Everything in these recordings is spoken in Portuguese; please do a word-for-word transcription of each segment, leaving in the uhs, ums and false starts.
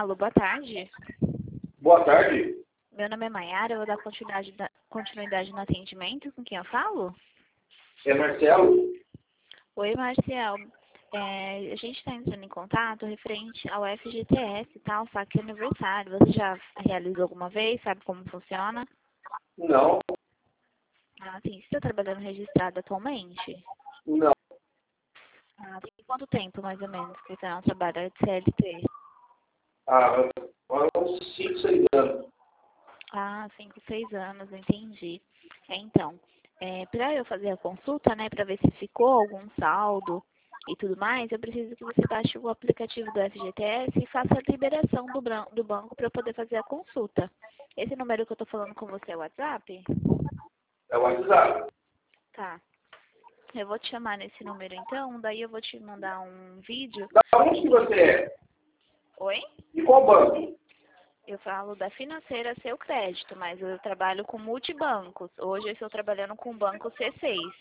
Alô, boa tarde. Boa tarde. Meu nome é Maiara, eu vou dar continuidade, na- continuidade no atendimento. Com quem eu falo? É Marcelo? Oi, Marcial. É, a gente está entrando em contato referente ao F G T S e tal, saque aniversário. Você já realizou alguma vez? Sabe como funciona? Não. Ah, sim. Você está trabalhando registrado atualmente? Não. Ah, tem quanto tempo, mais ou menos, que você não trabalha de C L T? Ah, há uns cinco, seis anos. Ah, cinco, seis anos, entendi. É, então, é, para eu fazer a consulta, né, para ver se ficou algum saldo e tudo mais, eu preciso que você baixe o aplicativo do F G T S e faça a liberação do, bran- do banco para eu poder fazer a consulta. Esse número que eu estou falando com você é o WhatsApp? É o WhatsApp. Tá. Eu vou te chamar nesse número então, daí eu vou te mandar um vídeo. Da onde que você é? Oi? De qual banco? Eu falo da financeira Seu Crédito, mas eu trabalho com multibancos. Hoje eu estou trabalhando com o banco C seis.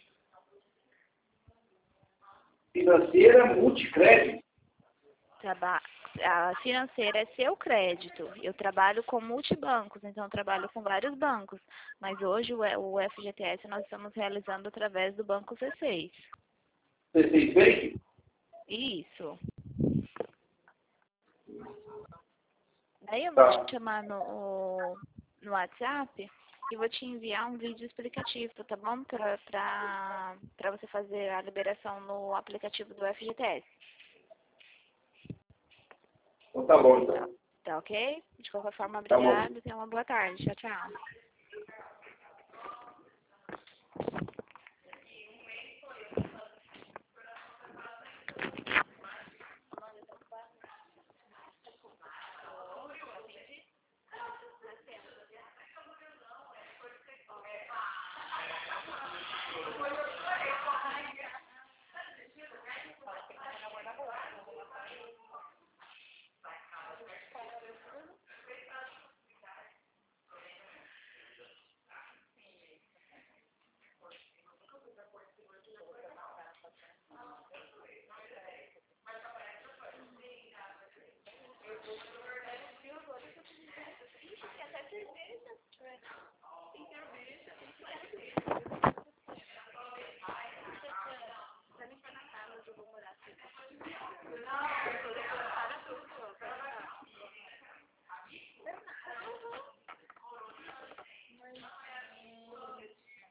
Financeira Multicrédito. Traba a financeira é Seu Crédito. Eu trabalho com multibancos, então eu trabalho com vários bancos. Mas hoje o E- o F G T S nós estamos realizando através do banco C seis. C seis Bank? Isso. Daí eu vou Tá. te chamar no, no WhatsApp e vou te enviar um vídeo explicativo, tá bom? Para você fazer a liberação no aplicativo do F G T S. Então tá bom, Tá, então. tá ok? De qualquer forma, Tá bom. obrigada e tenha uma boa tarde. Tchau, tchau.